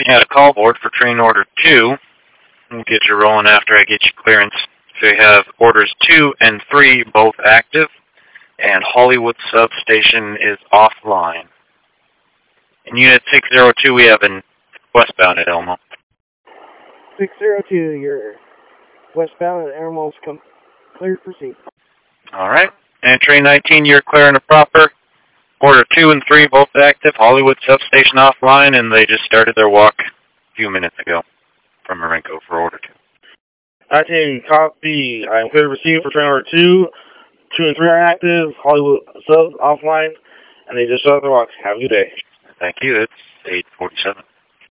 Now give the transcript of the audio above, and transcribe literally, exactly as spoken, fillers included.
pointing at a call board for train order two. We'll get you rolling after I get you clearance. So you have orders two and three both active, and Hollywood substation is offline. In Unit six zero two, we have an westbound at Elmo. six zero two, you're westbound at Elmo's come clear to proceed. All right. And Train nineteen, you're clearing a proper. Order two and three both active, Hollywood substation offline, and they just started their walk a few minutes ago from Marenco for order two. nineteen, copy. I'm clear to receive for train order two. Two and three are active, Hollywood subs offline, and they just started their walk. Have a good day. Thank you. It's eight forty-seven.